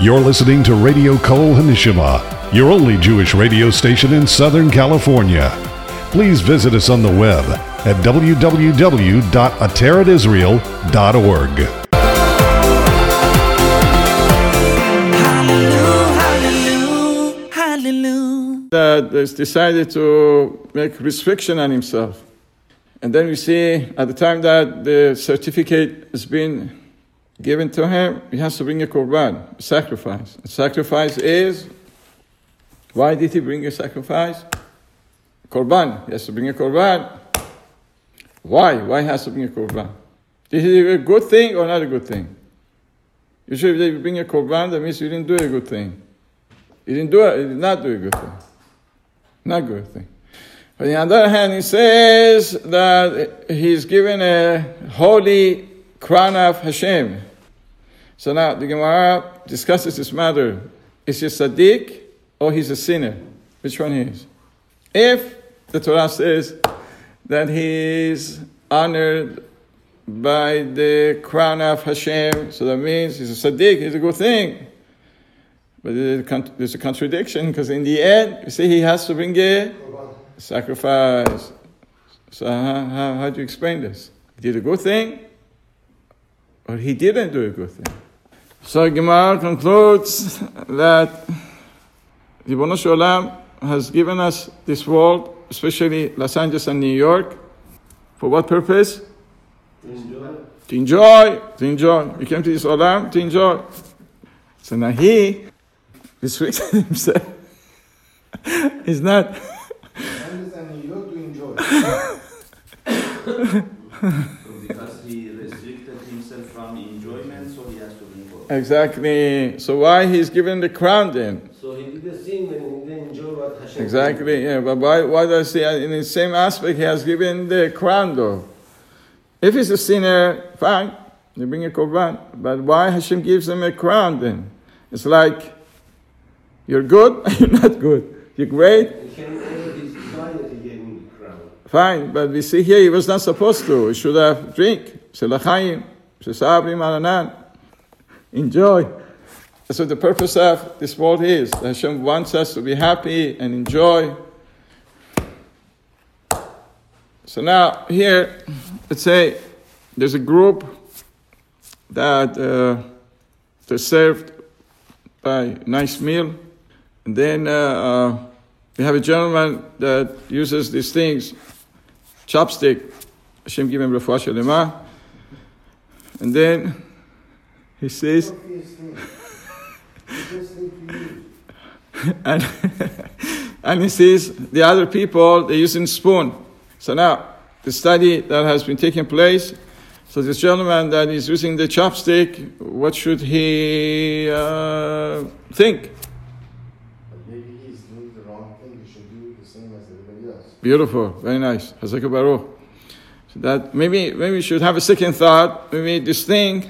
You're listening to Radio Kol Hanishima, your only Jewish radio station in Southern California. Please visit us on the web at www.ateradisrael.org. That has decided to make restriction on himself. And then we see at the time that the certificate has been given to him, he has to bring a korban, a sacrifice. A sacrifice is, why did he bring a sacrifice? Korban, he has to bring a korban. Why? Why has to bring a korban? Is it a good thing or not a good thing? Usually if they bring a korban, that means you didn't do a good thing. You did not do a good thing. Not a good thing. But on the other hand, he says that he's given a holy crown of Hashem. So now the Gemara discusses this matter. Is he a tzaddik or he's a sinner? Which one he is? If the Torah says that he is honored by the crown of Hashem, so that means he's a tzaddik, he's a good thing. But there's a contradiction, because in the end, you see, he has to bring a sacrifice. So how do you explain this? He did a good thing, or he didn't do a good thing? So Gemara concludes that Ribono Shel Olam has given us this world, especially Los Angeles and New York, for what purpose? To enjoy. You came to this Olam to enjoy. So now he restricted himself. He's not. Los Angeles and New York to enjoy. Because he restricted himself from enjoyment, so he has to bring forth. Exactly. So why he's given the crown then? So he did the sin when he didn't enjoy what Hashem Exactly, did. yeah. But why does he, in the same aspect, he has given the crown though? If he's a sinner, fine, they bring a korban. But why Hashem gives him a crown then? It's like, you're good, you're not good. You're great. He came over his desire, he gave him the crown. Fine, but we see here he was not supposed to. He should have drink. Enjoy. That's what the purpose of this world is. Hashem wants us to be happy and enjoy. So now here, let's say there's a group that they're served by a nice meal. And then we have a gentleman that uses these things, chopstick. Hashem give him refuah shelema. And then he says, and he sees the other people, they're using spoon. So now, the study that has been taking place, so this gentleman that is using the chopstick, what should he think? Maybe he's doing the wrong thing. He should do the same as everybody else. Beautiful, very nice. Hazak Baruch. So that maybe we should have a second thought. Maybe this thing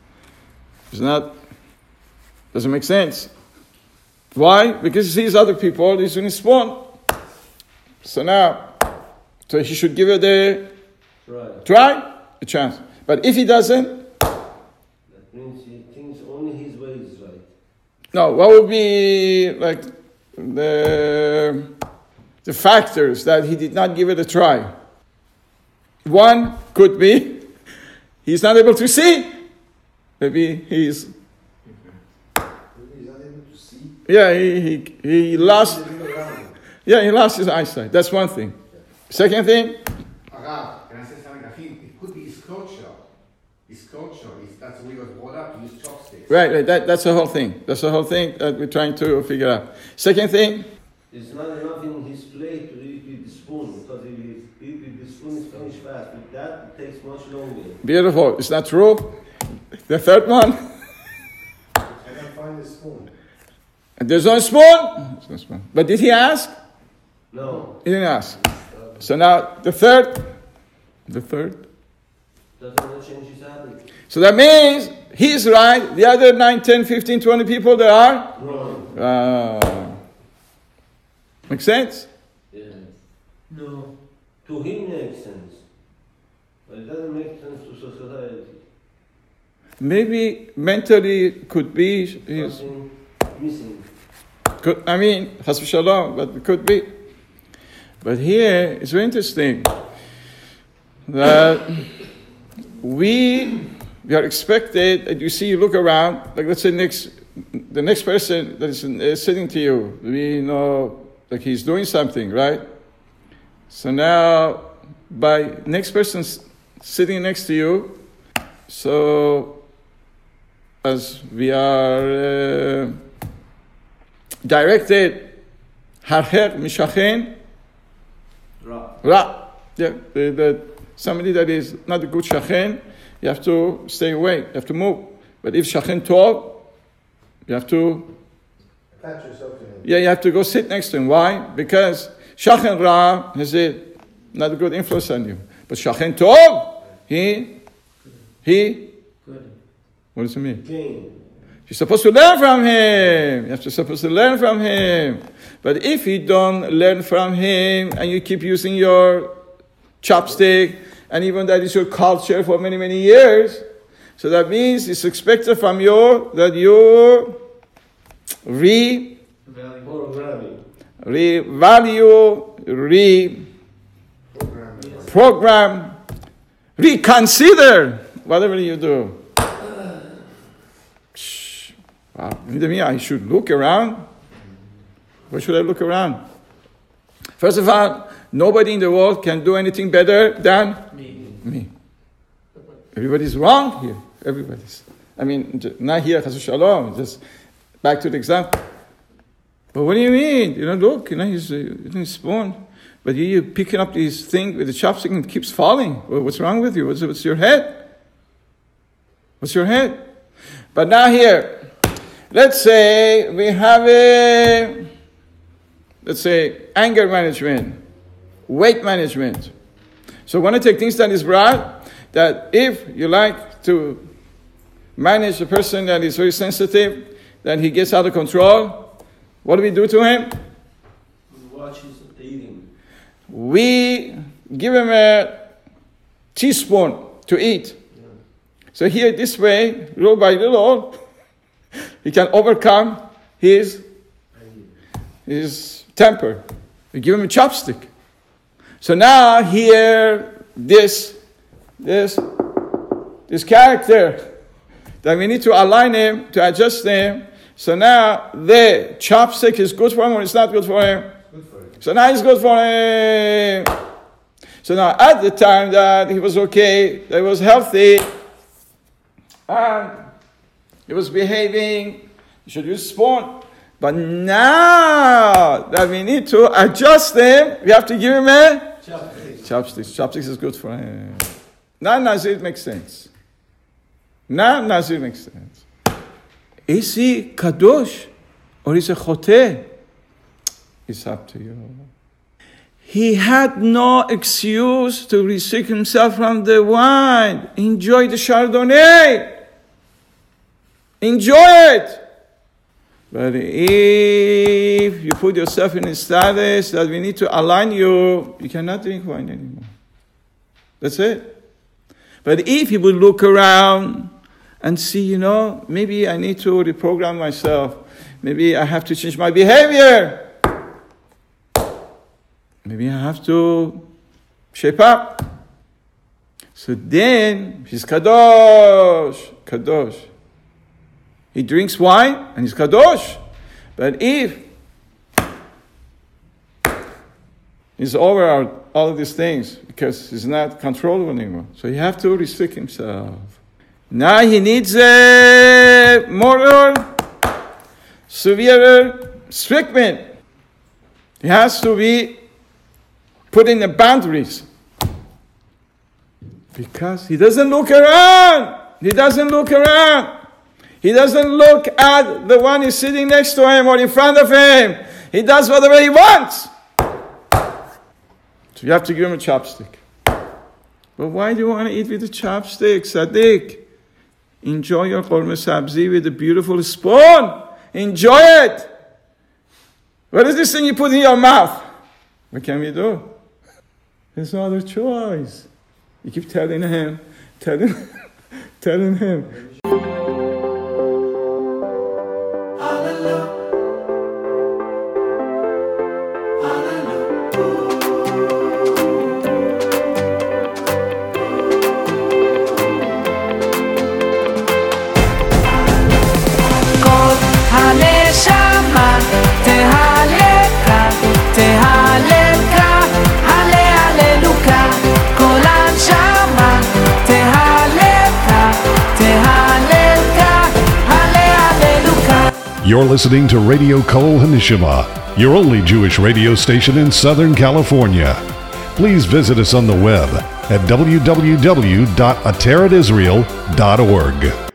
doesn't make sense. Why? Because he sees other people using a spoon. So he should give it a chance. But if he doesn't, That means he thinks only his way is right. no, what would be like the factors that he did not give it a try? One could be he's not able to see. Maybe he's Maybe he's not able to see. he lost. Yeah, he lost his eyesight. That's one thing. Second thing, Arav, can I say something? I think it could be his culture. That's the way he was brought up to use chopsticks. right. That's the whole thing. That's the whole thing that we're trying to figure out. Second thing, It's not enough in his plate to eat with the spoon, because if you eat with the spoon, it's finished fast. With that, it takes much longer. beautiful. It's not true. The third one, I can't find the spoon. there's no spoon. There's no spoon. But did he ask? No. He didn't ask. So now the third. Doesn't that change his habit? So that means he's right. The other 9, 10, 15, 20 people there are Wrong. Makes sense? Yeah. No. To him makes sense. But it doesn't make sense to society. maybe mentally could be Something missing. Chas v'shalom, but it could be. But here, it's very interesting that we are expected, that you look around, like let's say the next person that is sitting to you, we know like he's doing something, right? So now, by next person sitting next to you, so as we are directed, harher mishachen, ra. Yeah, somebody that is not a good shachen, you have to stay away, you have to move. But if shachen tov, you have to Attach yourself to him. Yeah, you have to go sit next to him. Why? Because shachen ra has not a good influence on you. But shachen tov, he, what does it mean? Gain. You're supposed to learn from him. You're supposed to learn from him. But if you don't learn from him and you keep using your chopstick, and even that is your culture for many, many years, so that means it's expected from you that you program, reconsider whatever you do. Wow, I should look around. Where should I look around? First of all, nobody in the world can do anything better than me. Everybody's wrong here. Everybody's. Not here, chas v'shalom, just back to the example. But what do you mean? Look, he's using a spoon. But you're picking up this thing with the chopstick and it keeps falling. Well, what's wrong with you? What's your head? What's your head? But now here, let's say we have anger management, weight management. So I want to take things that is brought, that if you like to manage a person that is very sensitive, that he gets out of control, what do we do to him? Watch his eating. We give him a teaspoon to eat. Yeah. So here, this way, little by little, he can overcome his temper. We give him a chopstick. So now here, this character, that we need to align him, to adjust him. So now the chopstick is good for him or it's not good for him? Good for him. So now it's good for him. So now at the time that he was okay, that he was healthy, and he was behaving, you should use spoon. But now that we need to adjust him, we have to give him a chopsticks. Chopsticks is good for him. Now Nazir makes sense. Is he kadosh or is he choteh? It's up to you. He had no excuse to restrict himself from the wine. Enjoy the Chardonnay. Enjoy it. But if you put yourself in a status that we need to align you, you cannot drink wine anymore. That's it. But if you would look around and see, maybe I need to reprogram myself. Maybe I have to change my behavior. Maybe I have to shape up. So then, he's kadosh. He drinks wine and he's kadosh. But if he's over all of these things, because he's not controllable anymore, so you have to restrict himself. Now he needs a more severe restriction. He has to be put in the boundaries. Because he doesn't look around. He doesn't look at the one who's sitting next to him or in front of him. He does whatever he wants. So you have to give him a chopstick. But why do you want to eat with a chopstick, Sadiq? Enjoy your korma sabzi with a beautiful spoon. Enjoy it. What is this thing you put in your mouth? What can we do? There's no other choice. You keep telling him. You're listening to Radio Kol Hanishima, your only Jewish radio station in Southern California. Please visit us on the web at www.ateretisrael.org.